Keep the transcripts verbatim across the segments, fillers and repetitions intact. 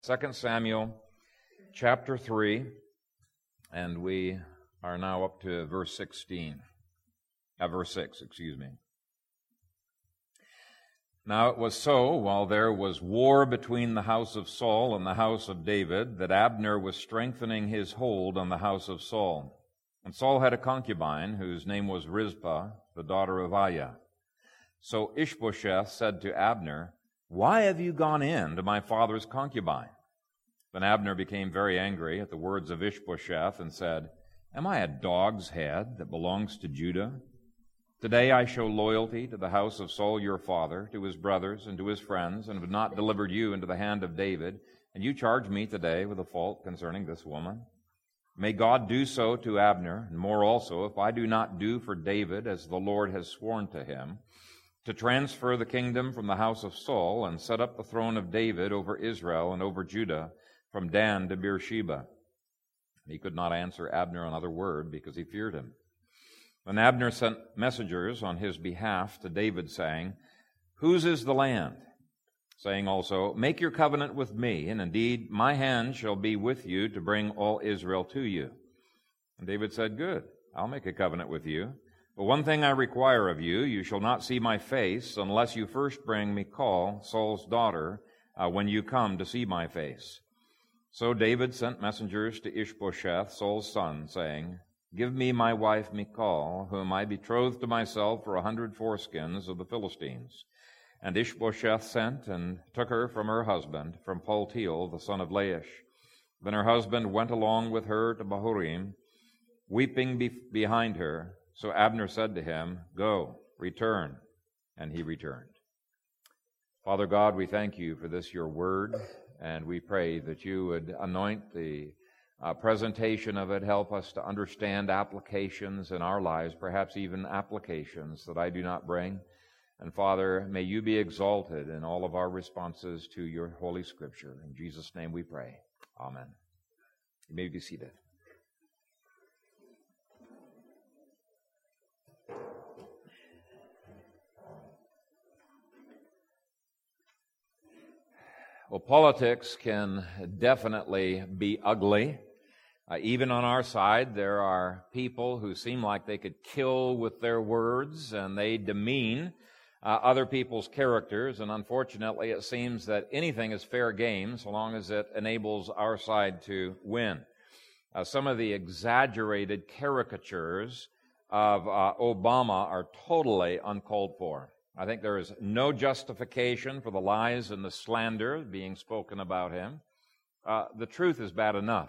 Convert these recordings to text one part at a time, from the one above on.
Second Samuel chapter three, and we are now up to verse sixteen. Uh, verse six, excuse me. Now it was so, while there was war between the house of Saul and the house of David, that Abner was strengthening his hold on the house of Saul. And Saul had a concubine, whose name was Rizpah, the daughter of Aiah. So Ishbosheth said to Abner, "Why have you gone in to my father's concubine?" Then Abner became very angry at the words of Ishbosheth and said, "Am I a dog's head that belongs to Judah? Today I show loyalty to the house of Saul your father, to his brothers and to his friends, and have not delivered you into the hand of David, and you charge me today with a fault concerning this woman. May God do so to Abner, and more also, if I do not do for David as the Lord has sworn to him, to transfer the kingdom from the house of Saul and set up the throne of David over Israel and over Judah, from Dan to Beersheba." He could not answer Abner another word because he feared him. Then Abner sent messengers on his behalf to David, saying, "Whose is the land?" Saying also, "Make your covenant with me, and indeed my hand shall be with you to bring all Israel to you." And David said, "Good, I'll make a covenant with you. But one thing I require of you, you shall not see my face unless you first bring Michal, Saul's daughter, uh, when you come to see my face." So David sent messengers to Ishbosheth, Saul's son, saying, "Give me my wife Michal, whom I betrothed to myself for a hundred foreskins of the Philistines." And Ishbosheth sent and took her from her husband, from Paltiel, the son of Laish. Then her husband went along with her to Bahurim, weeping be- behind her. So Abner said to him, "Go, return." And he returned. Father God, we thank you for this, your word, and we pray that you would anoint the uh, presentation of it, help us to understand applications in our lives, perhaps even applications that I do not bring. And Father, may you be exalted in all of our responses to your Holy Scripture. In Jesus' name we pray. Amen. You may be seated. Well, politics can definitely be ugly. Uh, even on our side, there are people who seem like they could kill with their words, and they demean uh, other people's characters. And unfortunately, it seems that anything is fair game so long as it enables our side to win. Uh, some of the exaggerated caricatures of uh, Obama are totally uncalled for. I think there is no justification for the lies and the slander being spoken about him. Uh, the truth is bad enough.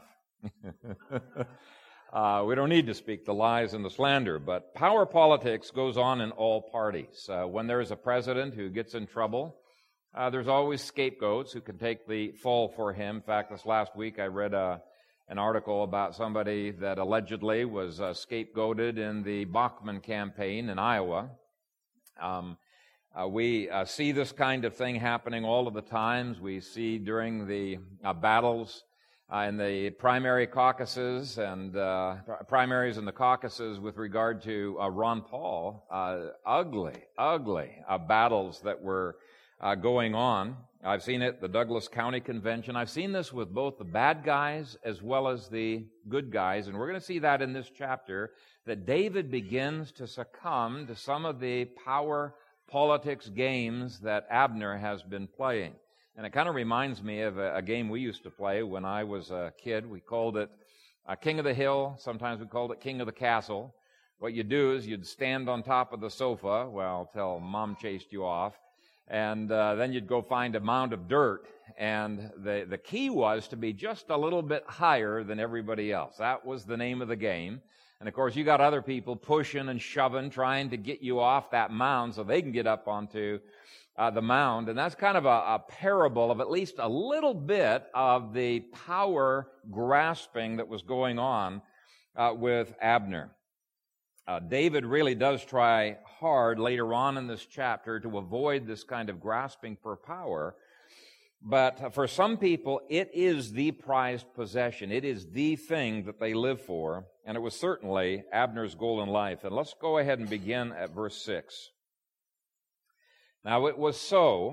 uh, we don't need to speak the lies and the slander, but power politics goes on in all parties. Uh, when there is a president who gets in trouble, uh, there's always scapegoats who can take the fall for him. In fact, this last week I read a, an article about somebody that allegedly was uh, scapegoated in the Bachmann campaign in Iowa. Um, Uh, we uh, see this kind of thing happening all of the times. We see during the uh, battles uh, in the primary caucuses and uh, primaries and the caucuses with regard to uh, Ron Paul, uh, ugly, ugly uh, battles that were uh, going on. I've seen it at the Douglas County Convention. I've seen this with both the bad guys as well as the good guys, and we're going to see that in this chapter, that David begins to succumb to some of the power politics games that Abner has been playing. And it kind of reminds me of a, a game we used to play when I was a kid. We called it uh, King of the Hill. Sometimes we called it King of the Castle. What you do is you'd stand on top of the sofa, well, till Mom chased you off, and uh, then you'd go find a mound of dirt. And the, the key was to be just a little bit higher than everybody else. That was the name of the game. And, of course, you got other people pushing and shoving, trying to get you off that mound so they can get up onto uh, the mound. And that's kind of a, a parable of at least a little bit of the power grasping that was going on uh, with Abner. Uh, David really does try hard later on in this chapter to avoid this kind of grasping for power. But for some people, it is the prized possession. It is the thing that they live for. And it was certainly Abner's goal in life. And let's go ahead and begin at verse six. Now it was so,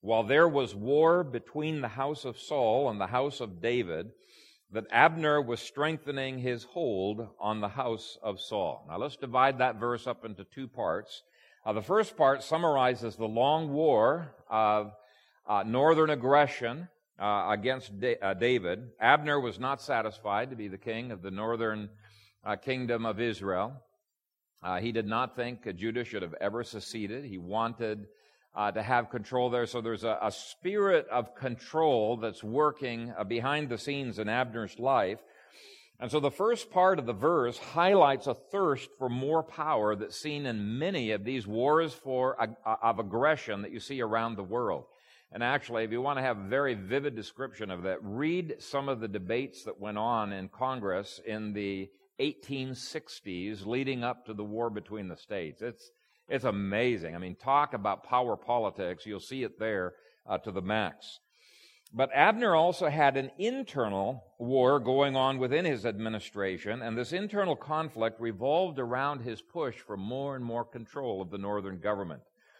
while there was war between the house of Saul and the house of David, that Abner was strengthening his hold on the house of Saul. Now let's divide that verse up into two parts. Uh, the first part summarizes the long war of uh, northern aggression uh, against da- uh, David. Abner was not satisfied to be the king of the northern uh, kingdom of Israel. Uh, he did not think uh, Judah should have ever seceded. He wanted uh, to have control there. So there's a, a spirit of control that's working uh, behind the scenes in Abner's life. And so the first part of the verse highlights a thirst for more power that's seen in many of these wars for uh, of aggression that you see around the world. And actually, if you want to have a very vivid description of that, read some of the debates that went on in Congress in the eighteen sixties leading up to the war between the states. It's it's amazing. I mean, talk about power politics. You'll see it there uh, to the max. But Abner also had an internal war going on within his administration, and this internal conflict revolved around his push for more and more control of the northern government.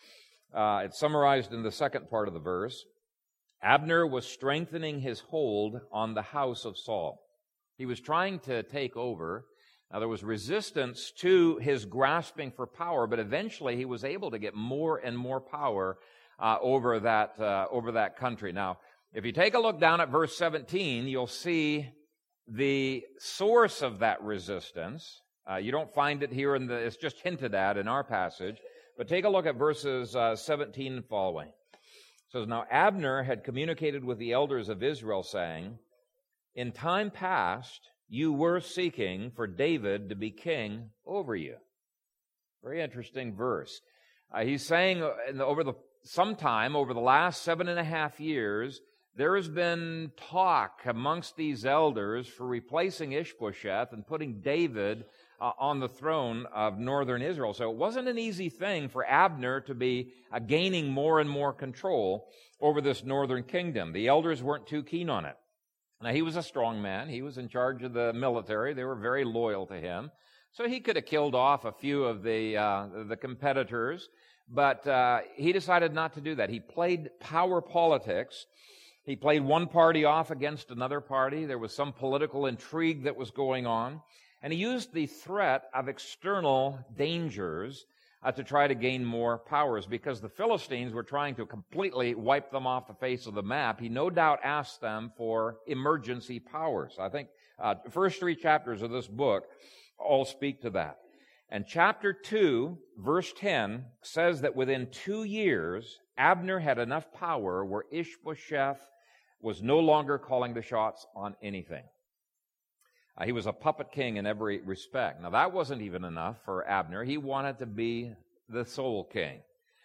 Uh, it's summarized in the second part of the verse. Abner was strengthening his hold on the house of Saul. He was trying to take over. Now, there was resistance to his grasping for power, but eventually he was able to get more and more power uh, over that uh, over that country. Now, if you take a look down at verse seventeen, you'll see the source of that resistance. Uh, you don't find it here in the, it's just hinted at in our passage, but take a look at verses uh, seventeen and following. It says, "Now Abner had communicated with the elders of Israel, saying, in time past, you were seeking for David to be king over you." Very interesting verse. Uh, he's saying over the sometime over the last seven and a half years, there has been talk amongst these elders for replacing Ishbosheth and putting David uh, on the throne of northern Israel. So it wasn't an easy thing for Abner to be uh, gaining more and more control over this northern kingdom. The elders weren't too keen on it. Now, he was a strong man. He was in charge of the military. They were very loyal to him. So he could have killed off a few of the uh, the competitors, but uh, he decided not to do that. He played power politics. He played one party off against another party. There was some political intrigue that was going on. And he used the threat of external dangers uh, to try to gain more powers, because the Philistines were trying to completely wipe them off the face of the map. He no doubt asked them for emergency powers. I think uh, the first three chapters of this book all speak to that. And chapter two, verse ten, says that within two years, Abner had enough power where Ishbosheth was no longer calling the shots on anything. Uh, he was a puppet king in every respect. Now, that wasn't even enough for Abner. He wanted to be the sole king.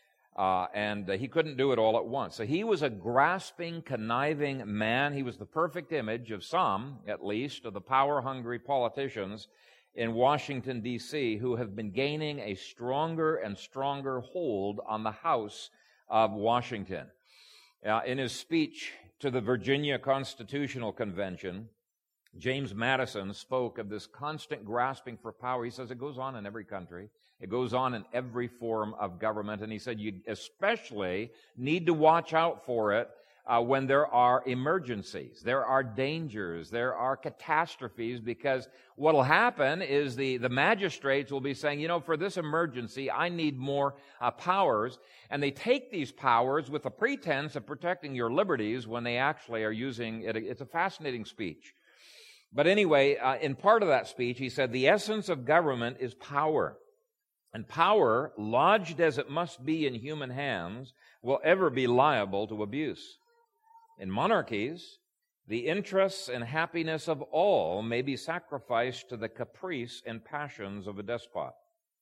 Uh, and uh, he couldn't do it all at once. So he was a grasping, conniving man. He was the perfect image of some, at least, of the power-hungry politicians in Washington, D C, who have been gaining a stronger and stronger hold on the House of Washington. Uh, in his speech to the Virginia Constitutional Convention, James Madison spoke of this constant grasping for power. He says it goes on in every country. It goes on in every form of government. And he said you especially need to watch out for it uh, when there are emergencies. There are dangers. There are catastrophes, because what will happen is the, the magistrates will be saying, you know, for this emergency, I need more uh, powers. And they take these powers with the pretense of protecting your liberties when they actually are using it. It's a fascinating speech. But anyway, uh, in part of that speech, he said, the essence of government is power. And power, lodged as it must be in human hands, will ever be liable to abuse. In monarchies, the interests and happiness of all may be sacrificed to the caprice and passions of a despot.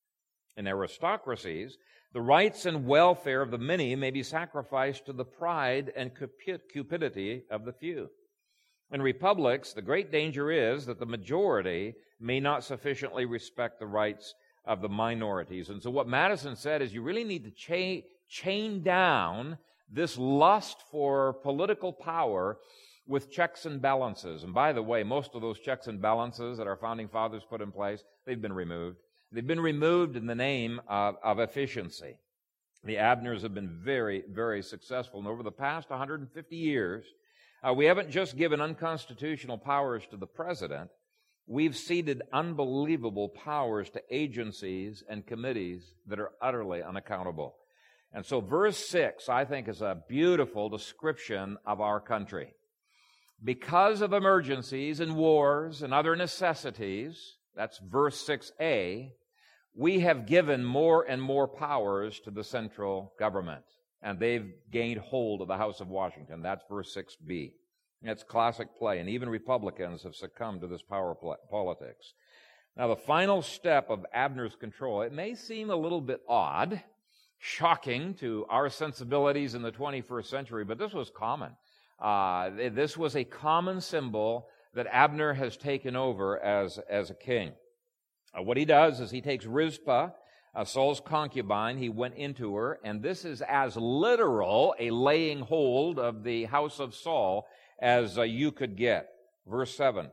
In aristocracies, the rights and welfare of the many may be sacrificed to the pride and cupidity of the few. In republics, the great danger is that the majority may not sufficiently respect the rights of the minorities. And so what Madison said is you really need to cha- chain down this lust for political power with checks and balances. And by the way, most of those checks and balances that our founding fathers put in place, they've been removed. They've been removed in the name of, of efficiency. The Abners have been very, very successful. And over the past one hundred fifty years, uh, we haven't just given unconstitutional powers to the president. We've ceded unbelievable powers to agencies and committees that are utterly unaccountable. And so verse six, I think, is a beautiful description of our country. Because of emergencies and wars and other necessities, that's verse six a, we have given more and more powers to the central government, and they've gained hold of the House of Washington. That's verse six b. It's classic play, and even Republicans have succumbed to this power politics. Now, the final step of Abner's control, it may seem a little bit odd, shocking to our sensibilities in the twenty-first century, but this was common. Uh, this was a common symbol that Abner has taken over as, as a king. Uh, what he does is he takes Rizpah, uh, Saul's concubine, he went into her, and this is as literal a laying hold of the house of Saul as uh, you could get. Verse seven.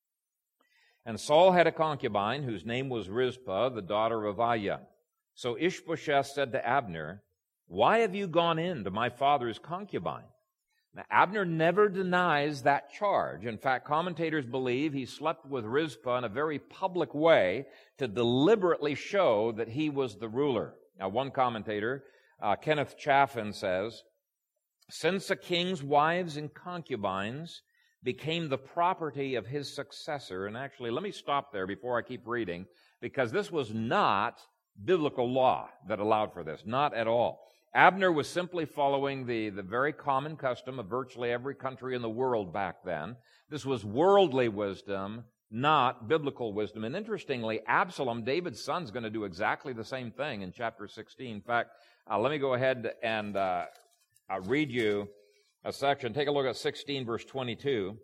And Saul had a concubine whose name was Rizpah, the daughter of Aiah. So Ishbosheth said to Abner, "Why have you gone in to my father's concubine?" Now, Abner never denies that charge. In fact, commentators believe he slept with Rizpah in a very public way to deliberately show that he was the ruler. Now, one commentator, uh, Kenneth Chaffin, says, "Since a king's wives and concubines became the property of his successor," and actually, let me stop there before I keep reading, because this was not biblical law that allowed for this, not at all. Abner was simply following the, the very common custom of virtually every country in the world back then. This was worldly wisdom, not biblical wisdom. And interestingly, Absalom, David's son, is going to do exactly the same thing in chapter sixteen. In fact, uh, let me go ahead and uh, uh, read you a section. Take a look at sixteen, verse twenty-two.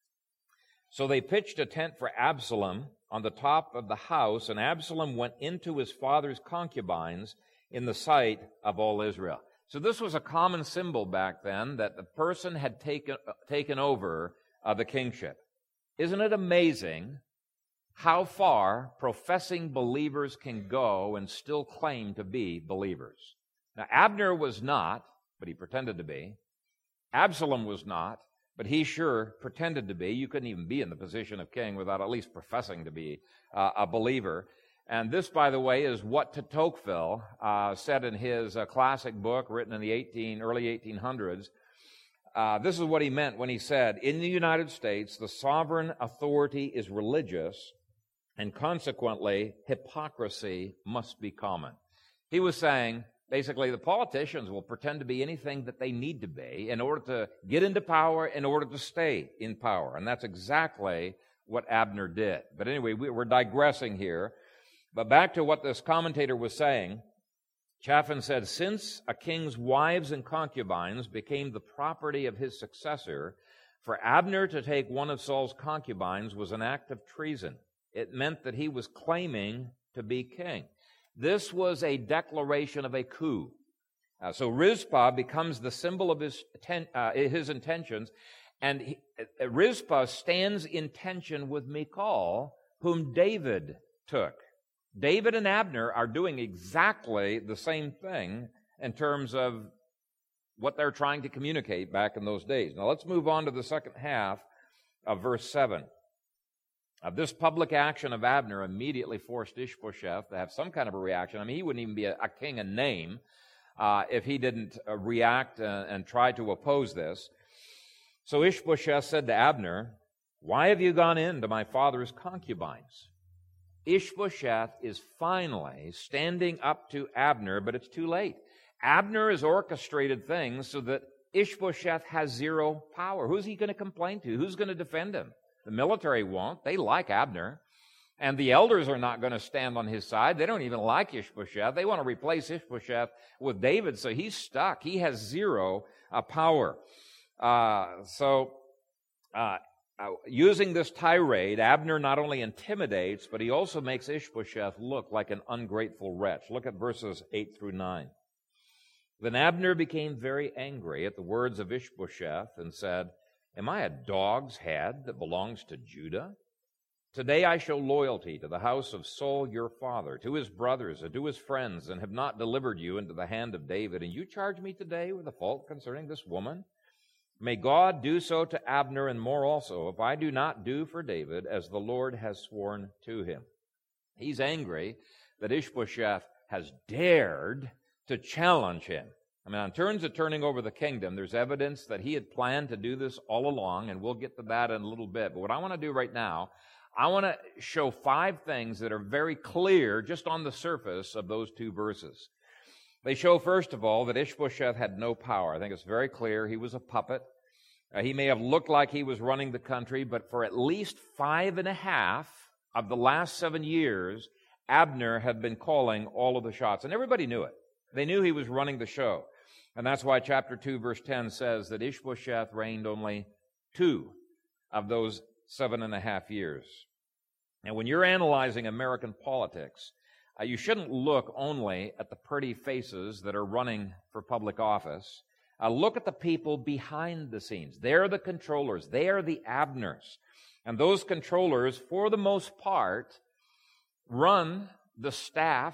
So they pitched a tent for Absalom on the top of the house, and Absalom went into his father's concubines in the sight of all Israel. So this was a common symbol back then, that the person had taken uh, taken over uh, the kingship. Isn't it amazing how far professing believers can go and still claim to be believers? Now, Abner was not, but he pretended to be. Absalom was not, but he sure pretended to be. You couldn't even be in the position of king without at least professing to be uh, a believer. And this, by the way, is what de Tocqueville uh, said in his uh, classic book written in the eighteen, early eighteen hundreds. Uh, this is what he meant when he said, "In the United States, the sovereign authority is religious, and consequently, hypocrisy must be common." He was saying, basically, the politicians will pretend to be anything that they need to be in order to get into power, in order to stay in power. And that's exactly what Abner did. But anyway, we, we're digressing here. But back to what this commentator was saying, Chaffin said, "Since a king's wives and concubines became the property of his successor, for Abner to take one of Saul's concubines was an act of treason. It meant that he was claiming to be king. This was a declaration of a coup. Uh, so Rizpah becomes the symbol of his, ten, uh, his intentions, and he, uh, Rizpah stands in tension with Michal, whom David took. David and Abner are doing exactly the same thing in terms of what they're trying to communicate back in those days. Now let's move on to the second half of verse seven. Uh, this public action of Abner immediately forced Ishbosheth to have some kind of a reaction. I mean, he wouldn't even be a, a king in name uh, if he didn't uh, react uh, and try to oppose this. So Ishbosheth said to Abner, "Why have you gone in to my father's concubines?" Ishbosheth is finally standing up to Abner, but it's too late. Abner has orchestrated things so that Ishbosheth has zero power. Who's he going to complain to? Who's going to defend him? The military won't. They like Abner. And the elders are not going to stand on his side. They don't even like Ishbosheth. They want to replace Ishbosheth with David, so he's stuck. He has zero uh, power. Uh, so... Uh, Uh, using this tirade, Abner not only intimidates, but he also makes Ishbosheth look like an ungrateful wretch. Look at verses eight through nine. Then Abner became very angry at the words of Ishbosheth and said, "Am I a dog's head that belongs to Judah? Today I show loyalty to the house of Saul your father, to his brothers, and to his friends, and have not delivered you into the hand of David. And you charge me today with a fault concerning this woman? May God do so to Abner and more also, if I do not do for David as the Lord has sworn to him. He's angry that Ishbosheth has dared to challenge him. I mean, in terms of turning over the kingdom, there's evidence that he had planned to do this all along, and we'll get to that in a little bit. But what I want to do right now, I want to show five things that are very clear just on the surface of those two verses. They show, first of all, that Ishbosheth had no power. I think it's very clear he was a puppet. Uh, he may have looked like he was running the country, but for at least five and a half of the last seven years, Abner had been calling all of the shots, and everybody knew it. They knew he was running the show. And that's why chapter two, verse ten says that Ishbosheth reigned only two of those seven and a half years. Now, when you're analyzing American politics, uh, you shouldn't look only at the pretty faces that are running for public office. Uh, look at the people behind the scenes. They're the controllers. They are the Abners. And those controllers, for the most part, run the staff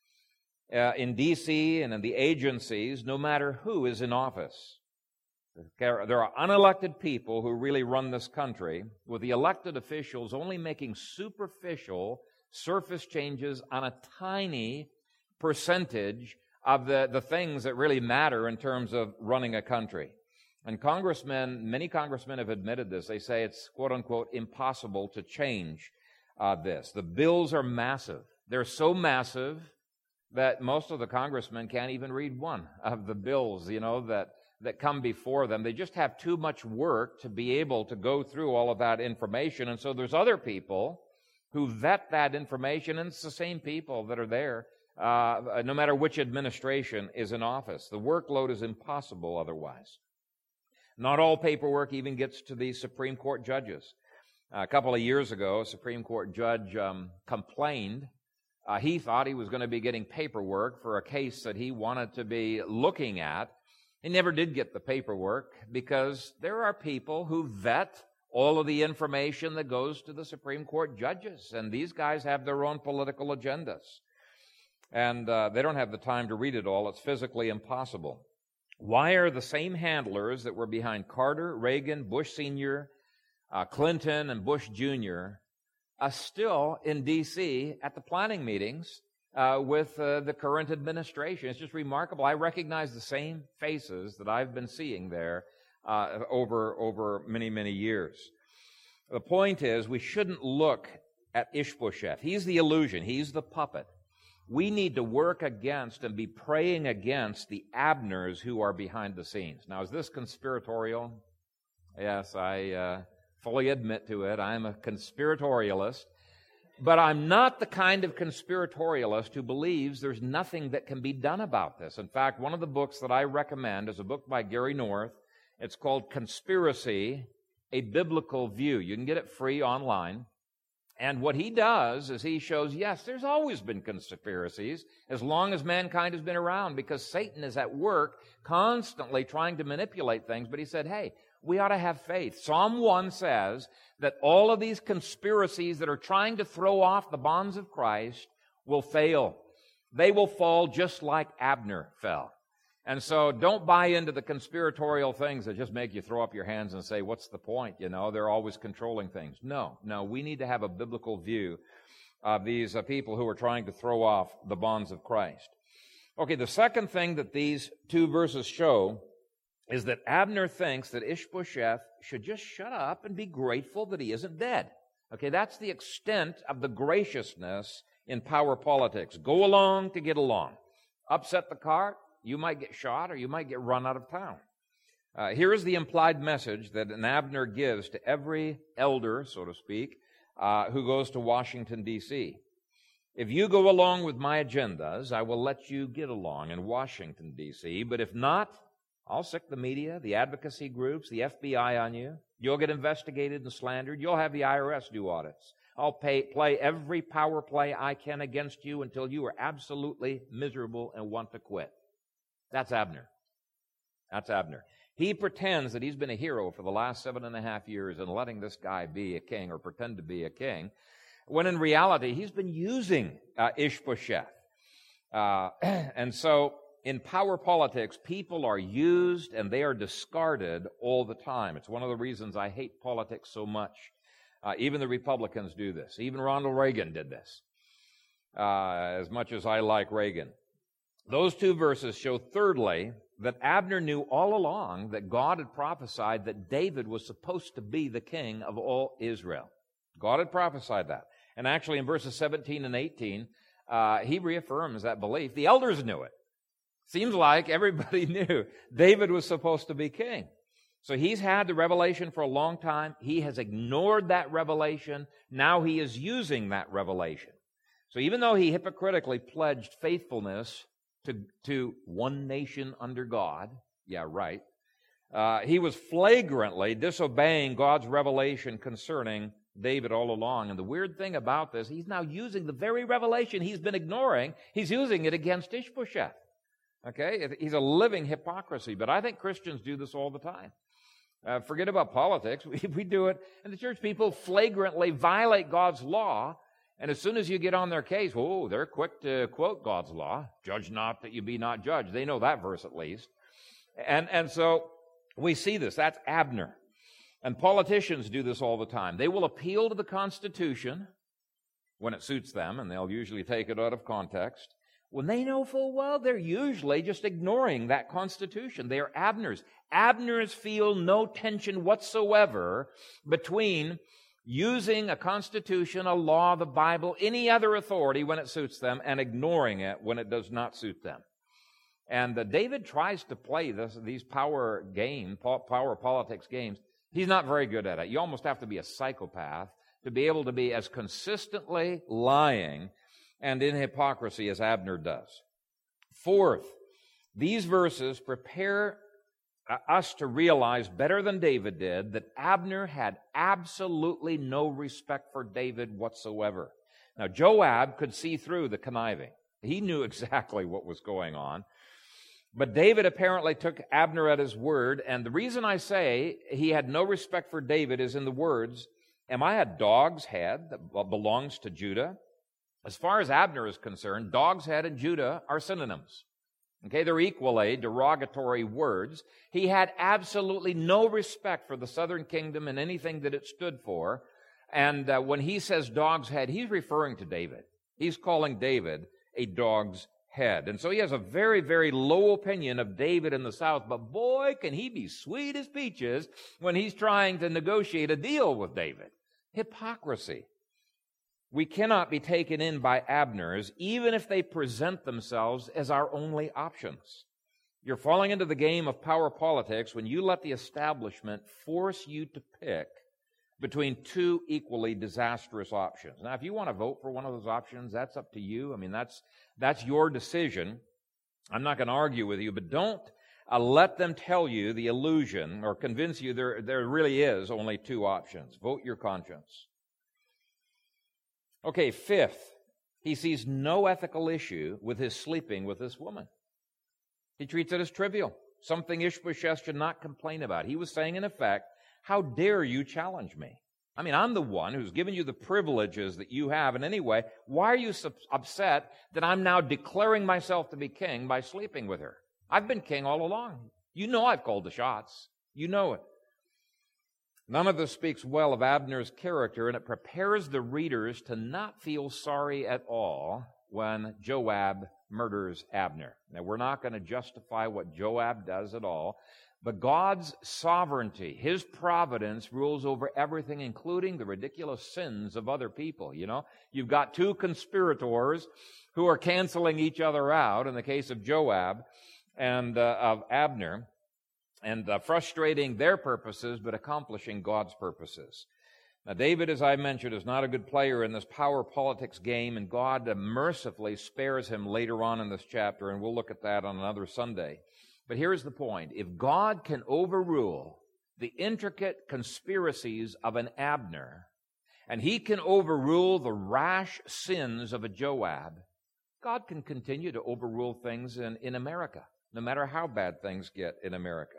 Uh, in D C and in the agencies, no matter who is in office. There, there are unelected people who really run this country, with the elected officials only making superficial surface changes on a tiny percentage of the, the things that really matter in terms of running a country. And congressmen, many congressmen have admitted this. They say it's, quote unquote, impossible to change uh, this. The bills are massive. They're so massive that most of the congressmen can't even read one of the bills, you know, that, that come before them. They just have too much work to be able to go through all of that information. And so there's other people who vet that information, and it's the same people that are there, uh, no matter which administration is in office. The workload is impossible otherwise. Not all paperwork even gets to the Supreme Court judges. Uh, a couple of years ago, a Supreme Court judge um, complained Uh, he thought he was going to be getting paperwork for a case that he wanted to be looking at. He never did get the paperwork because there are people who vet all of the information that goes to the Supreme Court judges, and these guys have their own political agendas. And uh, they don't have the time to read it all. It's physically impossible. Why are the same handlers that were behind Carter, Reagan, Bush Senior, uh, Clinton, and Bush Junior Uh, still in D C at the planning meetings uh, with uh, the current administration? It's just remarkable. I recognize the same faces that I've been seeing there uh, over, over many, many years. The point is, we shouldn't look at Ishbosheth. He's the illusion. He's the puppet. We need to work against and be praying against the Abners who are behind the scenes. Now, is this conspiratorial? Yes, I... Uh, fully admit to it. I'm a conspiratorialist, but I'm not the kind of conspiratorialist who believes there's nothing that can be done about this. In fact, one of the books that I recommend is a book by Gary North. It's called Conspiracy, A Biblical View. You can get it free online. And what he does is he shows, yes, there's always been conspiracies as long as mankind has been around, because Satan is at work constantly trying to manipulate things. But he said, hey, we ought to have faith. Psalm one says that all of these conspiracies that are trying to throw off the bonds of Christ will fail. They will fall just like Abner fell. And so don't buy into the conspiratorial things that just make you throw up your hands and say, what's the point? You know, they're always controlling things. No, no, we need to have a biblical view of these uh, people who are trying to throw off the bonds of Christ. Okay, the second thing that these two verses show is that Abner thinks that Ishbosheth should just shut up and be grateful that he isn't dead. Okay, that's the extent of the graciousness in power politics. Go along to get along. Upset the cart, you might get shot or you might get run out of town. Uh, here is the implied message that an Abner gives to every elder, so to speak, uh, who goes to Washington, D C If you go along with my agendas, I will let you get along in Washington, D C But if not, I'll sick the media, the advocacy groups, the F B I on you. You'll get investigated and slandered. You'll have the I R S do audits. I'll pay, play every power play I can against you until you are absolutely miserable and want to quit. That's Abner. That's Abner. He pretends that he's been a hero for the last seven and a half years and letting this guy be a king or pretend to be a king, when in reality he's been using uh, Ishbosheth. Uh, and so in power politics, people are used and they are discarded all the time. It's one of the reasons I hate politics so much. Uh, even the Republicans do this. Even Ronald Reagan did this, uh, as much as I like Reagan. Those two verses show, thirdly, that Abner knew all along that God had prophesied that David was supposed to be the king of all Israel. God had prophesied that. And actually in verses seventeen and eighteen, uh, he reaffirms that belief. The elders knew it. Seems like everybody knew David was supposed to be king. So he's had the revelation for a long time. He has ignored that revelation. Now he is using that revelation. So even though he hypocritically pledged faithfulness to, to one nation under God, yeah, right, uh, he was flagrantly disobeying God's revelation concerning David all along. And the weird thing about this, he's now using the very revelation he's been ignoring. He's using it against Ishbosheth. Okay? He's a living hypocrisy. But I think Christians do this all the time. Uh, forget about politics. We, we do it. And the church people flagrantly violate God's law. And as soon as you get on their case, oh, they're quick to quote God's law. Judge not that you be not judged. They know that verse at least. And, and so we see this. That's Abner. And politicians do this all the time. They will appeal to the Constitution when it suits them, and they'll usually take it out of context. When they know full well, they're usually just ignoring that Constitution. They are Abners. Abners feel no tension whatsoever between using a Constitution, a law, the Bible, any other authority when it suits them, and ignoring it when it does not suit them. And uh, David tries to play this, these power game, power politics games. He's not very good at it. You almost have to be a psychopath to be able to be as consistently lying and in hypocrisy as Abner does. Fourth, these verses prepare us to realize better than David did that Abner had absolutely no respect for David whatsoever. Now, Joab could see through the conniving. He knew exactly what was going on. But David apparently took Abner at his word, and the reason I say he had no respect for David is in the words, "Am I a dog's head that belongs to Judah?" As far as Abner is concerned, dog's head and Judah are synonyms. Okay, they're equally derogatory words. He had absolutely no respect for the southern kingdom and anything that it stood for. And uh, when he says dog's head, he's referring to David. He's calling David a dog's head. And so he has a very, very low opinion of David in the south. But boy, can he be sweet as peaches when he's trying to negotiate a deal with David. Hypocrisy. We cannot be taken in by Abners, even if they present themselves as our only options. You're falling into the game of power politics when you let the establishment force you to pick between two equally disastrous options. Now, if you want to vote for one of those options, that's up to you. I mean, that's that's your decision. I'm not going to argue with you, but don't uh, let them tell you the illusion or convince you there, there really is only two options. Vote your conscience. Okay, fifth, he sees no ethical issue with his sleeping with this woman. He treats it as trivial, something Ishbosheth should not complain about. He was saying, in effect, how dare you challenge me? I mean, I'm the one who's given you the privileges that you have, and anyway, why are you so upset that I'm now declaring myself to be king by sleeping with her? I've been king all along. You know I've called the shots. You know it. None of this speaks well of Abner's character, and it prepares the readers to not feel sorry at all when Joab murders Abner. Now, we're not going to justify what Joab does at all, but God's sovereignty, His providence, rules over everything, including the ridiculous sins of other people. You know, you've got two conspirators who are canceling each other out, in the case of Joab and uh, of Abner, and uh, frustrating their purposes, but accomplishing God's purposes. Now, David, as I mentioned, is not a good player in this power politics game, and God uh, mercifully spares him later on in this chapter, and we'll look at that on another Sunday. But here's the point. If God can overrule the intricate conspiracies of an Abner, and He can overrule the rash sins of a Joab, God can continue to overrule things in, in America, no matter how bad things get in America.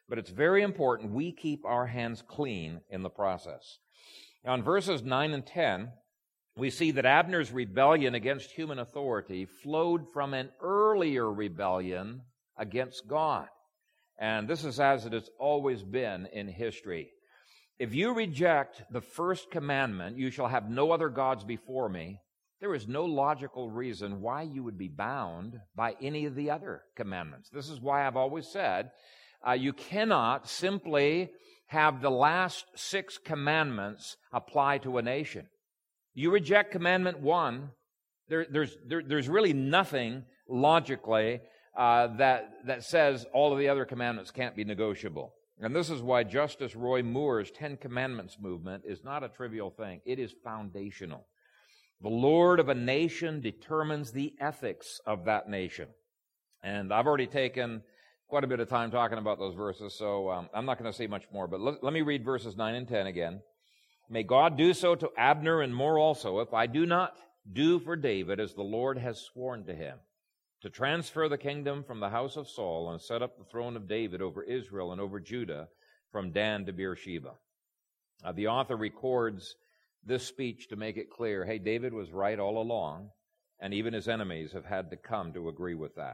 but it's very important we keep our hands clean in the process. Now, in verses nine and ten, we see that Abner's rebellion against human authority flowed from an earlier rebellion against God. And this is as it has always been in history. If you reject the first commandment, you shall have no other gods before me, there is no logical reason why you would be bound by any of the other commandments. This is why I've always said uh, you cannot simply have the last six commandments apply to a nation. You reject commandment one, there, there's, there, there's really nothing logically uh, that, that says all of the other commandments can't be negotiable. And this is why Justice Roy Moore's Ten Commandments movement is not a trivial thing. It is foundational. The Lord of a nation determines the ethics of that nation. And I've already taken quite a bit of time talking about those verses, so um, I'm not going to say much more. But let, let me read verses nine and ten again. May God do so to Abner and more also, if I do not do for David as the Lord has sworn to him, to transfer the kingdom from the house of Saul and set up the throne of David over Israel and over Judah from Dan to Beersheba. Uh, the author records this speech to make it clear, hey, David was right all along, and even his enemies have had to come to agree with that.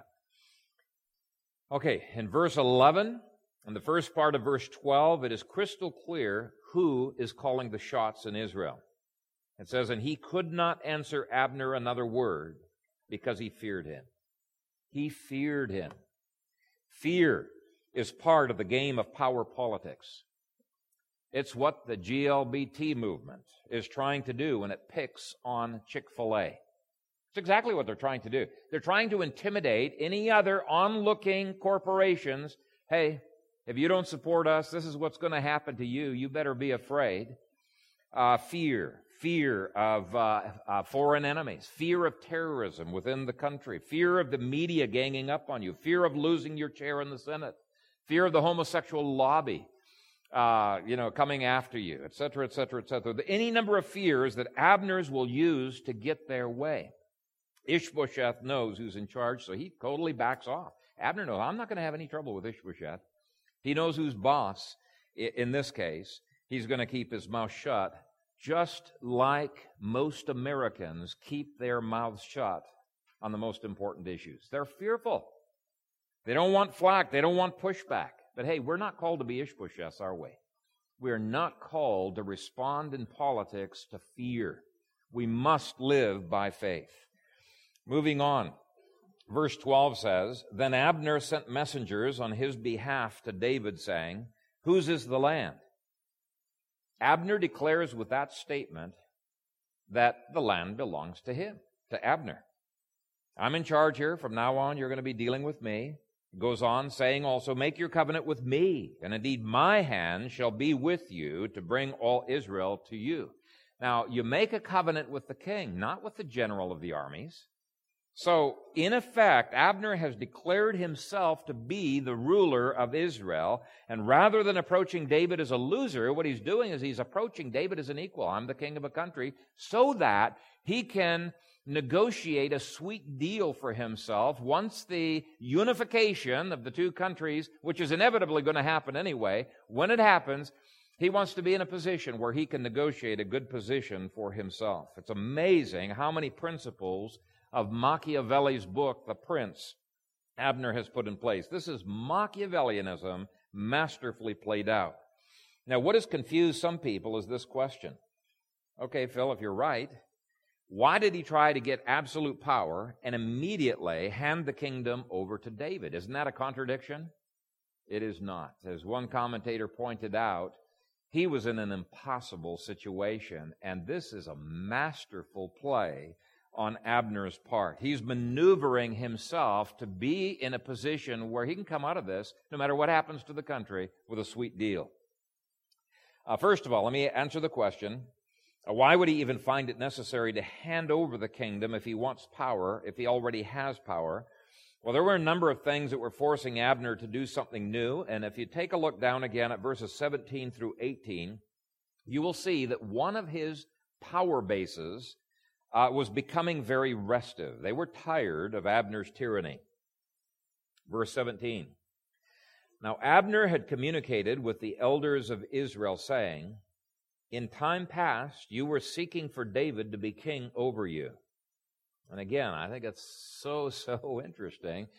Okay, in verse eleven, in the first part of verse twelve, it is crystal clear who is calling the shots in Israel. It says, and he could not answer Abner another word because he feared him. He feared him. Fear is part of the game of power politics. It's what the G L B T movement is trying to do when it picks on Chick-fil-A. It's exactly what they're trying to do. They're trying to intimidate any other onlooking corporations. Hey, if you don't support us, this is what's going to happen to you. You better be afraid. Uh, fear. Fear of uh, uh, foreign enemies. Fear of terrorism within the country. Fear of the media ganging up on you. Fear of losing your chair in the Senate. Fear of the homosexual lobby. Uh, you know, coming after you, et cetera, et cetera, et cetera. Any number of fears that Abner's will use to get their way. Ishbosheth knows who's in charge, so he totally backs off. Abner knows, I'm not going to have any trouble with Ishbosheth. He knows who's boss in this case. He's going to keep his mouth shut, just like most Americans keep their mouths shut on the most important issues. They're fearful. They don't want flack. They don't want pushback. But hey, we're not called to be Ishbosheths, are we? We're not called to respond in politics to fear. We must live by faith. Moving on, verse twelve says, then Abner sent messengers on his behalf to David, saying, whose is the land? Abner declares with that statement that the land belongs to him, to Abner. I'm in charge here. From now on, you're going to be dealing with me. Goes on saying also, make your covenant with me, and indeed my hand shall be with you to bring all Israel to you. Now, you make a covenant with the king, not with the general of the armies. So, in effect, Abner has declared himself to be the ruler of Israel, and rather than approaching David as a loser, what he's doing is he's approaching David as an equal. I'm the king of a country, so that he can negotiate a sweet deal for himself once the unification of the two countries, which is inevitably going to happen anyway, when it happens, he wants to be in a position where he can negotiate a good position for himself. It's amazing how many principles of Machiavelli's book, The Prince, Abner has put in place. This is Machiavellianism masterfully played out. Now, what has confused some people is this question. Okay, Phil, if you're right, why did he try to get absolute power and immediately hand the kingdom over to David? Isn't that a contradiction? It is not. As one commentator pointed out, he was in an impossible situation, and this is a masterful play on Abner's part. He's maneuvering himself to be in a position where he can come out of this, no matter what happens to the country, with a sweet deal. Uh, first of all, let me answer the question. Why would he even find it necessary to hand over the kingdom if he wants power, if he already has power? Well, there were a number of things that were forcing Abner to do something new, and if you take a look down again at verses seventeen through eighteen, you will see that one of his power bases uh, was becoming very restive. They were tired of Abner's tyranny. Verse seventeen, Now Abner had communicated with the elders of Israel, saying, in time past you were seeking for David to be king over you. And again, I think it's so, so interesting.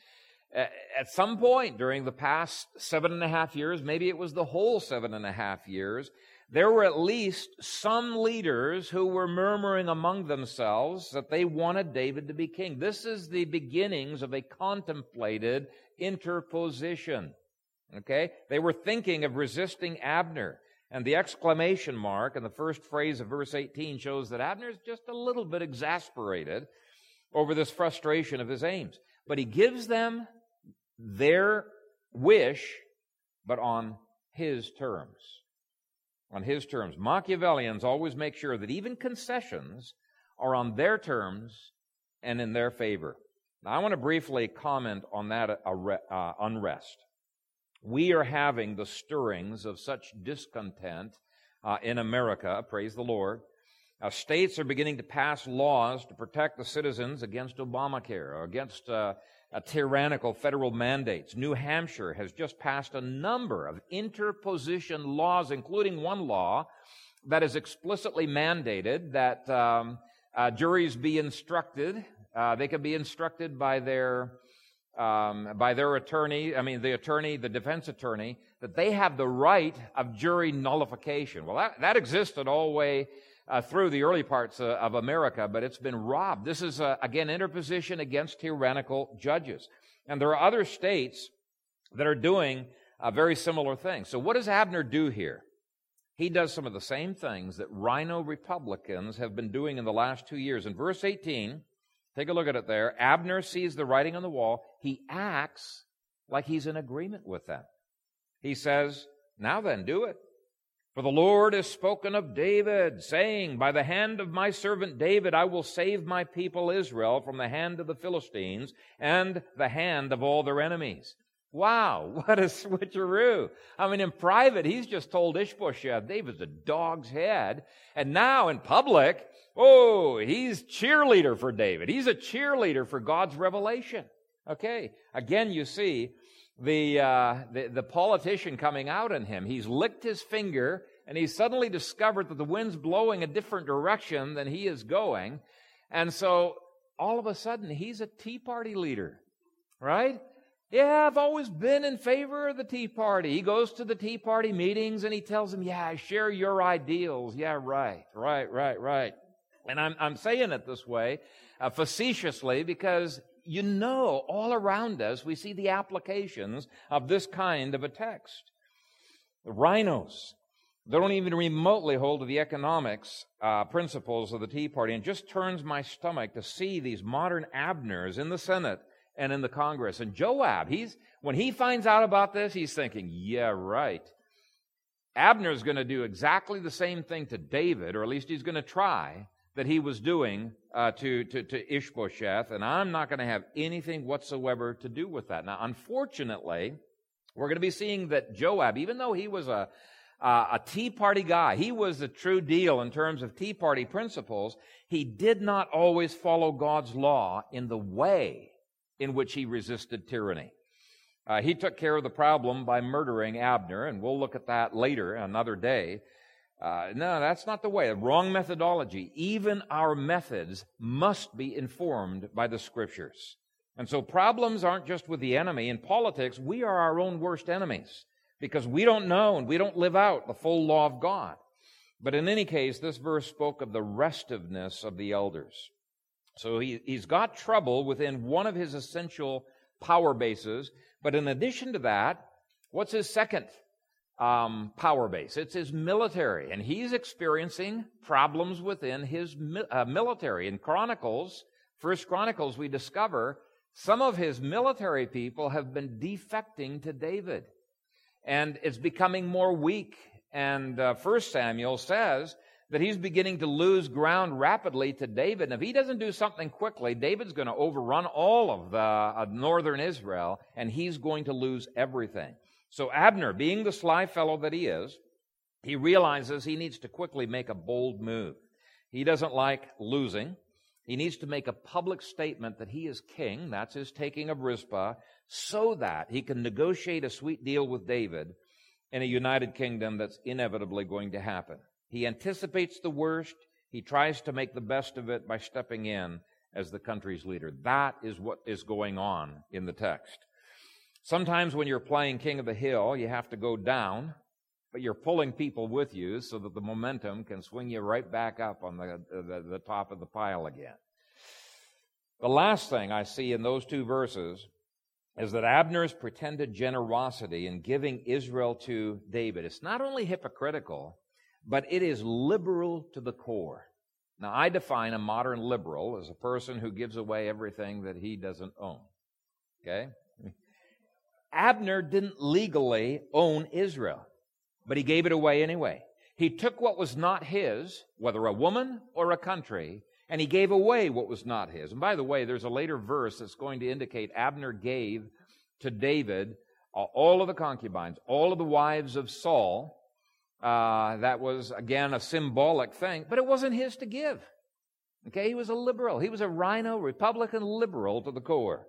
At some point during the past seven and a half years, maybe it was the whole seven and a half years, there were at least some leaders who were murmuring among themselves that they wanted David to be king. This is the beginnings of a contemplated interposition. Okay? They were thinking of resisting Abner. And the exclamation mark in the first phrase of verse eighteen shows that Abner is just a little bit exasperated over this frustration of his aims. But he gives them their wish, but on his terms. On his terms. Machiavellians always make sure that even concessions are on their terms and in their favor. Now, I want to briefly comment on that uh, unrest. We are having the stirrings of such discontent uh, in America, praise the Lord. Uh, states are beginning to pass laws to protect the citizens against Obamacare, or against uh, uh, tyrannical federal mandates. New Hampshire has just passed a number of interposition laws, including one law that is explicitly mandated that um, uh, juries be instructed. Uh, they can be instructed by their um, by their attorney. I mean, the attorney, the defense attorney, that they have the right of jury nullification. Well, that, that existed all the way Uh, through the early parts uh, of America, but it's been robbed. This is, uh, again, interposition against tyrannical judges. And there are other states that are doing a very similar thing. So what does Abner do here? He does some of the same things that Rhino Republicans have been doing in the last two years. In verse eighteen, take a look at it there. Abner sees the writing on the wall. He acts like he's in agreement with them. He says, now then, do it. For the Lord has spoken of David, saying, by the hand of my servant David I will save my people Israel from the hand of the Philistines and the hand of all their enemies. Wow, what a switcheroo. I mean, in private, he's just told Ishbosheth, David's a dog's head. And now in public, oh, he's cheerleader for David. He's a cheerleader for God's revelation. Okay, again, you see The, uh, the the politician coming out in him. He's licked his finger, and he's suddenly discovered that the wind's blowing a different direction than he is going. And so, all of a sudden, he's a Tea Party leader, right? Yeah, I've always been in favor of the Tea Party. He goes to the Tea Party meetings, and he tells them, yeah, I share your ideals. Yeah, right, right, right, right. And I'm, I'm saying it this way uh, facetiously because you know, all around us, we see the applications of this kind of a text. The rhinos, they don't even remotely hold to the economics uh, principles of the Tea Party. And it just turns my stomach to see these modern Abners in the Senate and in the Congress. And Joab, he's when he finds out about this, he's thinking, yeah, right. Abner's going to do exactly the same thing to David, or at least he's going to try, that he was doing uh, to, to, to Ishbosheth, and I'm not going to have anything whatsoever to do with that. Now, unfortunately, we're going to be seeing that Joab, even though he was a, uh, a Tea Party guy, he was the true deal in terms of Tea Party principles, he did not always follow God's law in the way in which he resisted tyranny. Uh, he took care of the problem by murdering Abner, and we'll look at that later, another day. Uh, no, that's not the way. Wrong methodology. Even our methods must be informed by the Scriptures. And so problems aren't just with the enemy. In politics, we are our own worst enemies because we don't know and we don't live out the full law of God. But in any case, this verse spoke of the restiveness of the elders. So he, he's got trouble within one of his essential power bases. But in addition to that, what's his second Um, power base? It's his military, and he's experiencing problems within his uh, military. In Chronicles, First Chronicles, we discover some of his military people have been defecting to David, and it's becoming more weak. And uh, First Samuel says that he's beginning to lose ground rapidly to David. And if he doesn't do something quickly, David's going to overrun all of the uh, northern Israel, and he's going to lose everything. So Abner, being the sly fellow that he is, he realizes he needs to quickly make a bold move. He doesn't like losing. He needs to make a public statement that he is king. That's his taking of Rizpah. so that he can negotiate a sweet deal with David in a united kingdom that's inevitably going to happen. He anticipates the worst. He tries to make the best of it by stepping in as the country's leader. That is what is going on in the text. Sometimes when you're playing King of the Hill, you have to go down, but you're pulling people with you so that the momentum can swing you right back up on the, the, the top of the pile again. The last thing I see in those two verses is that Abner's pretended generosity in giving Israel to David is not only hypocritical, but it is liberal to the core. Now, I define a modern liberal as a person who gives away everything that he doesn't own. Okay? Abner didn't legally own Israel, but he gave it away anyway. He took what was not his, whether a woman or a country, and he gave away what was not his. And by the way, there's a later verse that's going to indicate Abner gave to David all of the concubines, all of the wives of Saul. Uh, that was, again, a symbolic thing, but it wasn't his to give. Okay, he was a liberal. He was a rhino, Republican liberal to the core.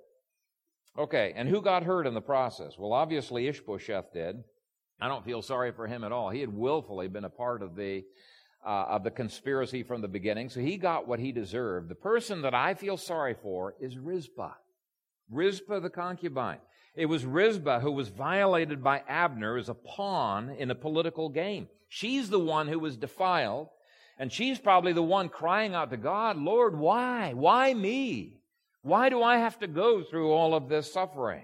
Okay, and who got hurt in the process? Well, obviously Ishbosheth did. I don't feel sorry for him at all. He had willfully been a part of the uh, of the conspiracy from the beginning, so he got what he deserved. The person that I feel sorry for is Rizpah. Rizpah the concubine. It was Rizpah who was violated by Abner as a pawn in a political game. She's the one who was defiled, and she's probably the one crying out to God, Lord, why? Why me? Why do I have to go through all of this suffering?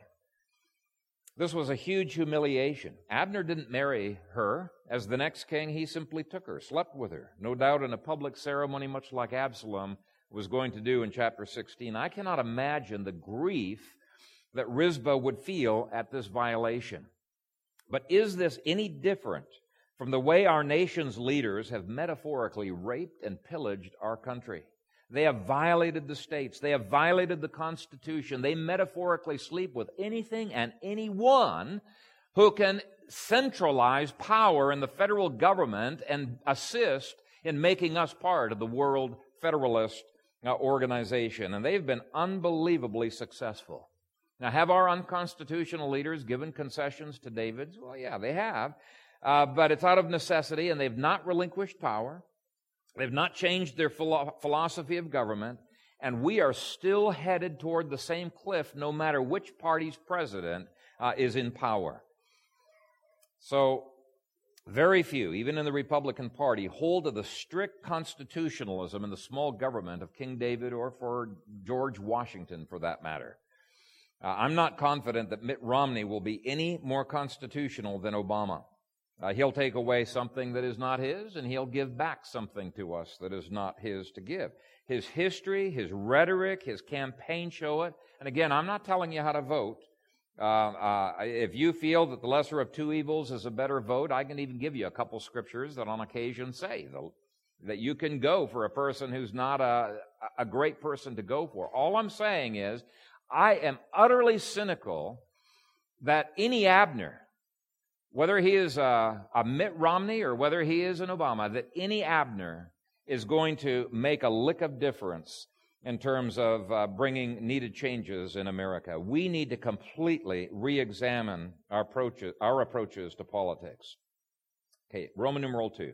This was a huge humiliation. Abner didn't marry her. As the next king, he simply took her, slept with her, no doubt in a public ceremony, much like Absalom was going to do in chapter sixteen. I cannot imagine the grief that Rizpah would feel at this violation. But is this any different from the way our nation's leaders have metaphorically raped and pillaged our country? They have violated the states. They have violated the Constitution. They metaphorically sleep with anything and anyone who can centralize power in the federal government and assist in making us part of the World Federalist Organization. And they've been unbelievably successful. Now, have our unconstitutional leaders given concessions to David's? Well, yeah, they have. Uh, but it's out of necessity, and they've not relinquished power. They've not changed their philo- philosophy of government, and we are still headed toward the same cliff no matter which party's president uh, is in power. So, very few, even in the Republican Party, hold to the strict constitutionalism and the small government of King David or for George Washington, for that matter. Uh, I'm not confident that Mitt Romney will be any more constitutional than Obama. Uh, he'll take away something that is not his, and he'll give back something to us that is not his to give. His history, his rhetoric, his campaign show it. And again, I'm not telling you how to vote. Uh, uh, if you feel that the lesser of two evils is a better vote, I can even give you a couple scriptures that on occasion say the, that you can go for a person who's not a, a great person to go for. All I'm saying is, I am utterly cynical that any Abner, whether he is a, a Mitt Romney or whether he is an Obama, that any Abner is going to make a lick of difference in terms of uh, bringing needed changes in America. We need to completely re-examine our approaches, our approaches to politics. Okay, Roman numeral two.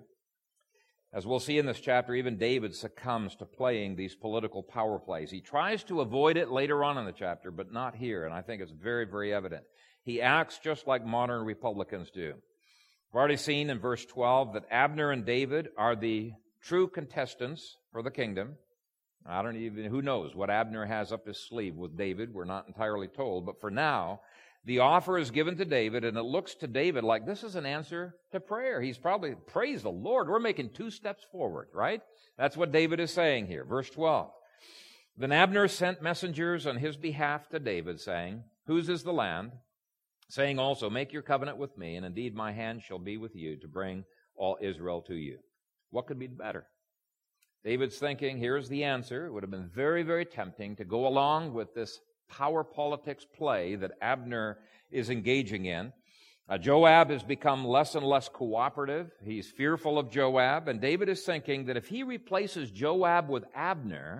As we'll see in this chapter, even David succumbs to playing these political power plays. He tries to avoid it later on in the chapter, but not here, and I think it's very, very evident. He acts just like modern Republicans do. We've already seen in verse twelve that Abner and David are the true contestants for the kingdom. I don't even, who knows what Abner has up his sleeve with David. We're not entirely told, but for now, the offer is given to David, and it looks to David like this is an answer to prayer. He's probably, praise the Lord, we're making two steps forward, right? That's what David is saying here. Verse twelve. Then Abner sent messengers on his behalf to David, saying, whose is the land? Saying also, make your covenant with me, and indeed my hand shall be with you to bring all Israel to you. What could be better? David's thinking, here's the answer. It would have been very, very tempting to go along with this power politics play that Abner is engaging in. Uh, Joab has become less and less cooperative. He's fearful of Joab, and David is thinking that if he replaces Joab with Abner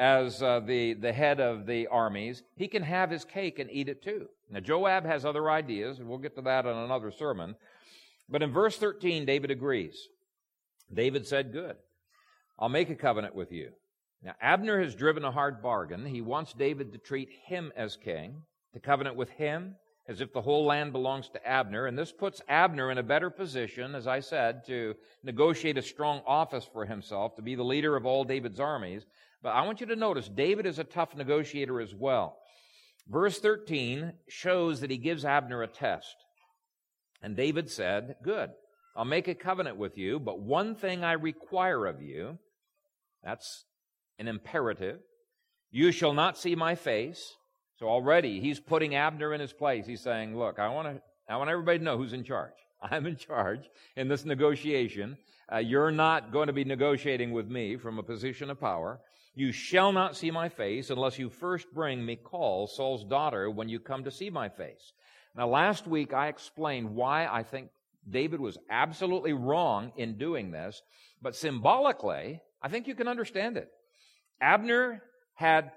as uh, the, the head of the armies, he can have his cake and eat it too. Now, Joab has other ideas, and we'll get to that in another sermon. But in verse thirteen, David agrees. David said, good, I'll make a covenant with you. Now, Abner has driven a hard bargain. He wants David to treat him as king, to covenant with him as if the whole land belongs to Abner. And this puts Abner in a better position, as I said, to negotiate a strong office for himself, to be the leader of all David's armies. But I want you to notice, David is a tough negotiator as well. Verse thirteen shows that he gives Abner a test. And David said, good, I'll make a covenant with you, but one thing I require of you, that's an imperative, you shall not see my face. So already he's putting Abner in his place. He's saying, look, I want to, I want everybody to know who's in charge. I'm in charge in this negotiation. Uh, you're not going to be negotiating with me from a position of power. You shall not see my face unless you first bring Michal, Saul's daughter, when you come to see my face. Now, last week I explained why I think David was absolutely wrong in doing this, but symbolically, I think you can understand it. Abner had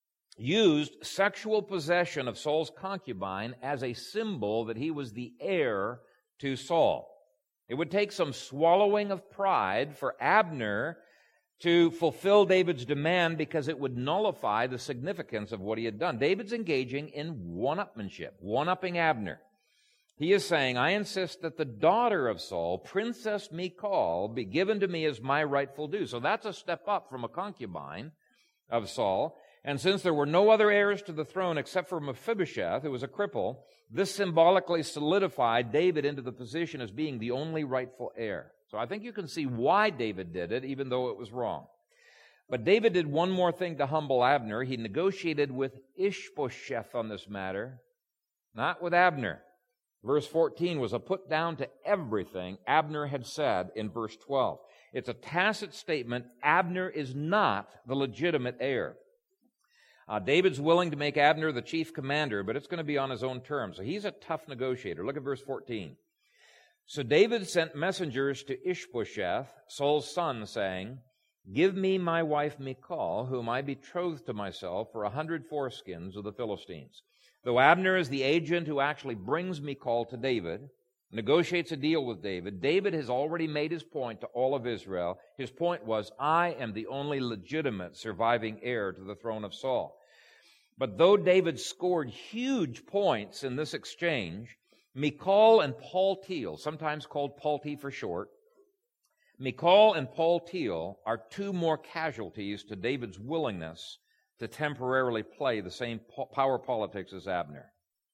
used sexual possession of Saul's concubine as a symbol that he was the heir to Saul. It would take some swallowing of pride for Abner to fulfill David's demand because it would nullify the significance of what he had done. David's engaging in one-upmanship, one-upping Abner. He is saying, I insist that the daughter of Saul, Princess Michal, be given to me as my rightful due. So that's a step up from a concubine of Saul. And since there were no other heirs to the throne except for Mephibosheth, who was a cripple, this symbolically solidified David into the position as being the only rightful heir. So I think you can see why David did it, even though it was wrong. But David did one more thing to humble Abner. He negotiated with Ishbosheth on this matter, not with Abner. Verse fourteen was a put down to everything Abner had said in verse twelve. It's a tacit statement. Abner is not the legitimate heir. Uh, David's willing to make Abner the chief commander, but it's going to be on his own terms. So he's a tough negotiator. Look at verse fourteen. So David sent messengers to Ishbosheth, Saul's son, saying, give me my wife Michal, whom I betrothed to myself for a hundred foreskins of the Philistines. Though Abner is the agent who actually brings Michal to David, negotiates a deal with David, David has already made his point to all of Israel. His point was, I am the only legitimate surviving heir to the throne of Saul. But though David scored huge points in this exchange, Michal and Paltiel, sometimes called Palti for short, Michal and Paltiel are two more casualties to David's willingness to temporarily play the same power politics as Abner.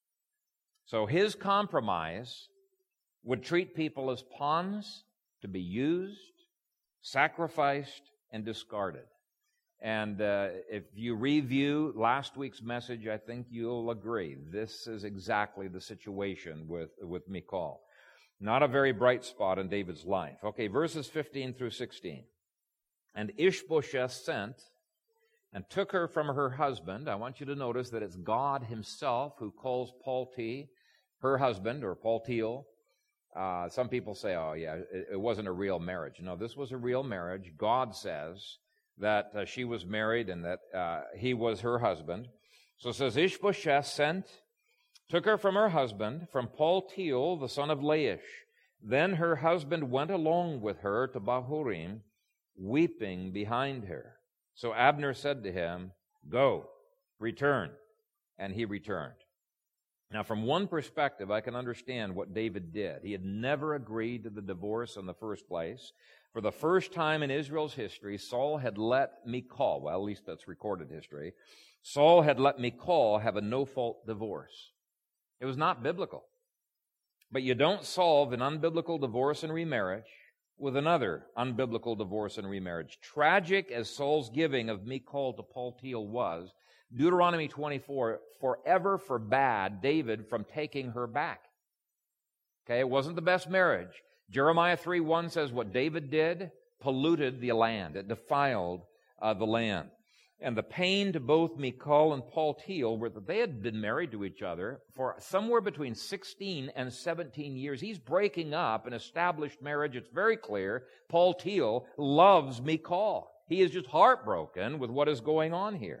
So his compromise would treat people as pawns to be used, sacrificed, and discarded. And uh, if you review last week's message, I think you'll agree. This is exactly the situation with, with Michal. Not a very bright spot in David's life. Okay, verses fifteen through sixteen. And Ishbosheth sent and took her from her husband. I want you to notice that it's God himself who calls Palti her husband, or Paltiel. Uh, some people say, oh yeah, it, it wasn't a real marriage. No, this was a real marriage. God says that uh, she was married and that uh, he was her husband. So it says, Ishbosheth sent, took her from her husband, from Paltiel, the son of Laish. Then her husband went along with her to Bahurim, weeping behind her. So Abner said to him, go, return. And he returned. Now, from one perspective, I can understand what David did. He had never agreed to the divorce in the first place. For the first time in Israel's history, Saul had let Michal, well, at least that's recorded history, Saul had let Michal have a no-fault divorce. It was not biblical. But you don't solve an unbiblical divorce and remarriage with another unbiblical divorce and remarriage. Tragic as Saul's giving of Michal to Paltiel was, Deuteronomy twenty-four forever forbade David from taking her back. Okay, it wasn't the best marriage. Jeremiah three one says what David did polluted the land. It defiled uh, the land. And the pain to both Michal and Paltiel were that they had been married to each other for somewhere between sixteen and seventeen years. He's breaking up an established marriage. It's very clear Paltiel loves Michal. He is just heartbroken with what is going on here.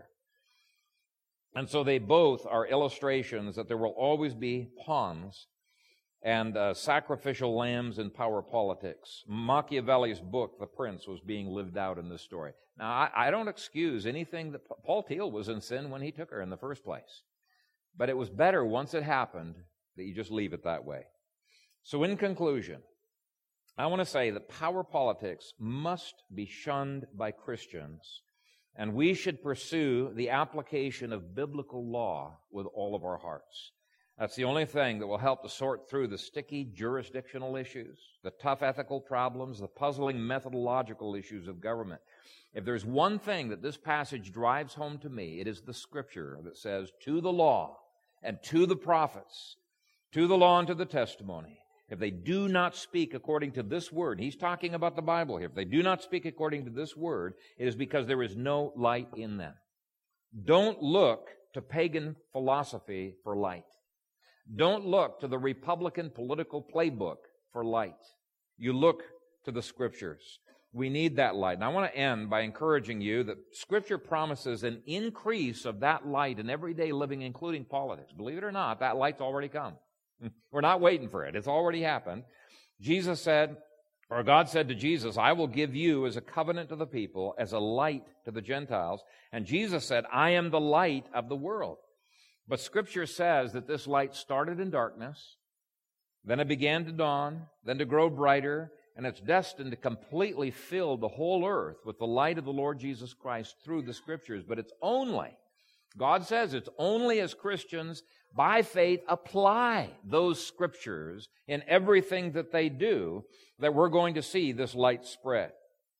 And so they both are illustrations that there will always be pawns and uh, sacrificial lambs in power politics. Machiavelli's book, The Prince, was being lived out in this story. Now, I, I don't excuse anything that Paul Thiel was in sin when he took her in the first place. But it was better once it happened that you just leave it that way. So in conclusion, I want to say that power politics must be shunned by Christians, and we should pursue the application of biblical law with all of our hearts. That's the only thing that will help to sort through the sticky jurisdictional issues, the tough ethical problems, the puzzling methodological issues of government. If there's one thing that this passage drives home to me, it is the Scripture that says, to the law and to the prophets, to the law and to the testimony, if they do not speak according to this word, he's talking about the Bible here, if they do not speak according to this word, it is because there is no light in them. Don't look to pagan philosophy for light. Don't look to the Republican political playbook for light. You look to the Scriptures. We need that light. And I want to end by encouraging you that Scripture promises an increase of that light in everyday living, including politics. Believe it or not, that light's already come. We're not waiting for it. It's already happened. Jesus said, or God said to Jesus, I will give you as a covenant to the people, as a light to the Gentiles. And Jesus said, I am the light of the world. But Scripture says that this light started in darkness, then it began to dawn, then to grow brighter, and it's destined to completely fill the whole earth with the light of the Lord Jesus Christ through the Scriptures. But it's only, God says it's only as Christians, by faith, apply those Scriptures in everything that they do, that we're going to see this light spread.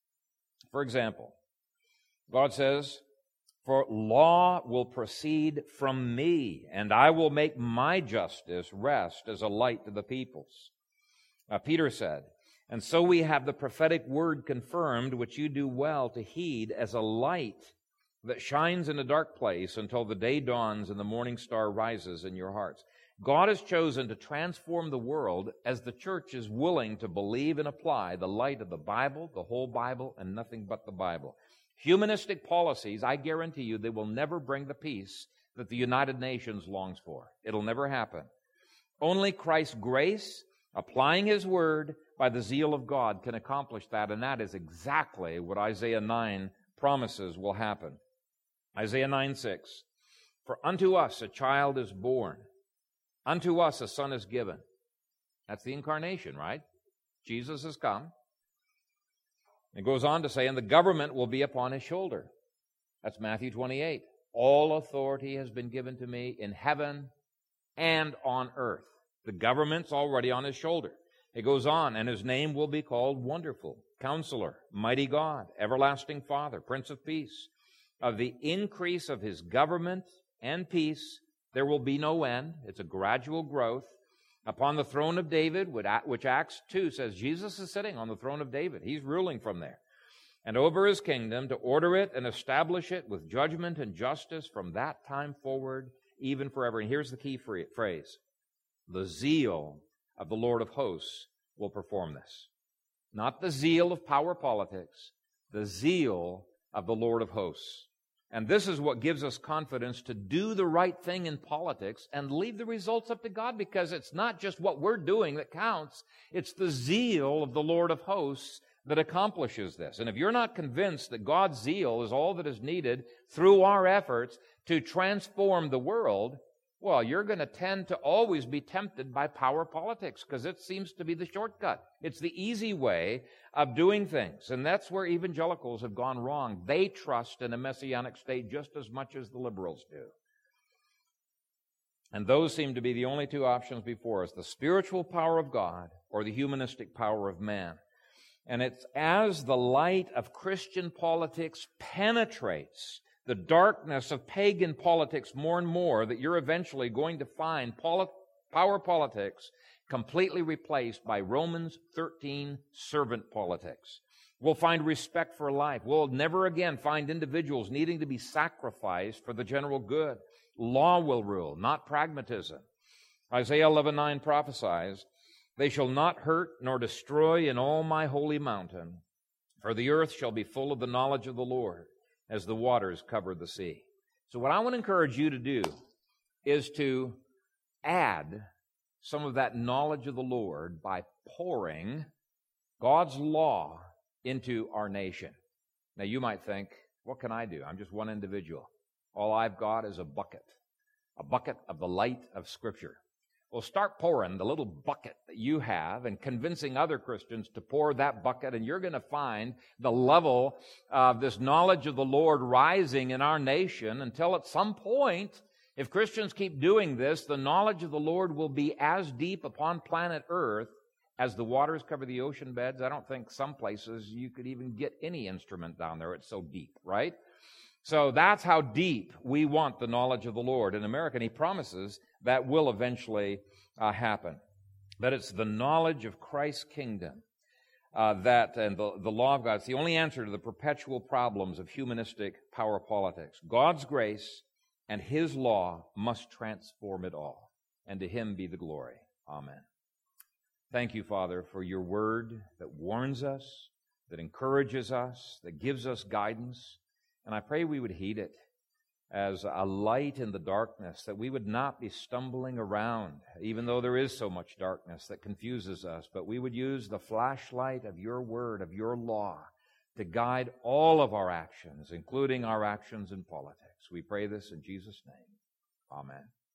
For example, God says, for law will proceed from me, and I will make my justice rest as a light to the peoples. Uh, Peter said, and so we have the prophetic word confirmed, which you do well to heed, as a light that shines in a dark place until the day dawns and the morning star rises in your hearts. God has chosen to transform the world as the church is willing to believe and apply the light of the Bible, the whole Bible, and nothing but the Bible. Humanistic policies, I guarantee you, they will never bring the peace that the United Nations longs for. It'll never happen. Only Christ's grace, applying His word by the zeal of God, can accomplish that, and that is exactly what Isaiah nine promises will happen. Isaiah nine six, for unto us a child is born, unto us a son is given. That's the incarnation, right? Jesus has come. It goes on to say, and the government will be upon His shoulder. That's Matthew twenty-eight. All authority has been given to me in heaven and on earth. The government's already on His shoulder. It goes on, and His name will be called Wonderful, Counselor, Mighty God, Everlasting Father, Prince of Peace. Of the increase of His government and peace, there will be no end. It's a gradual growth. Upon the throne of David, which Acts two says Jesus is sitting on the throne of David. He's ruling from there. And over His kingdom, to order it and establish it with judgment and justice from that time forward, even forever. And here's the key phrase. The zeal of the Lord of hosts will perform this. Not the zeal of power politics, the zeal of the Lord of hosts. And this is what gives us confidence to do the right thing in politics and leave the results up to God, because it's not just what we're doing that counts. It's the zeal of the Lord of hosts that accomplishes this. And if you're not convinced that God's zeal is all that is needed through our efforts to transform the world, well, you're going to tend to always be tempted by power politics, because it seems to be the shortcut. It's the easy way of doing things. And that's where evangelicals have gone wrong. They trust in a messianic state just as much as the liberals do. And those seem to be the only two options before us, the spiritual power of God or the humanistic power of man. And it's as the light of Christian politics penetrates the darkness of pagan politics more and more that you're eventually going to find poli- power politics completely replaced by Romans thirteen servant politics. We'll find respect for life. We'll never again find individuals needing to be sacrificed for the general good. Law will rule, not pragmatism. Isaiah eleven nine prophesies, they shall not hurt nor destroy in all my holy mountain, For the earth shall be full of the knowledge of the Lord, as the waters cover the sea. So what I want to encourage you to do is to add some of that knowledge of the Lord by pouring God's law into our nation. Now you might think, what can I do? I'm just one individual. All I've got is a bucket, a bucket of the light of Scripture. Well, start pouring the little bucket that you have and convincing other Christians to pour that bucket, and you're going to find the level of this knowledge of the Lord rising in our nation until at some point, if Christians keep doing this, the knowledge of the Lord will be as deep upon planet Earth as the waters cover the ocean beds. I don't think some places you could even get any instrument down there. It's so deep, right? So that's how deep we want the knowledge of the Lord in America, and He promises that will eventually uh, happen. But it's the knowledge of Christ's kingdom uh, that, and the, the law of God, it's the only answer to the perpetual problems of humanistic power politics. God's grace and His law must transform it all, and to Him be the glory. Amen. Thank you, Father, for your word that warns us, that encourages us, that gives us guidance. And I pray we would heed it as a light in the darkness, that we would not be stumbling around, even though there is so much darkness that confuses us, but we would use the flashlight of your word, of your law, to guide all of our actions, including our actions in politics. We pray this in Jesus' name. Amen.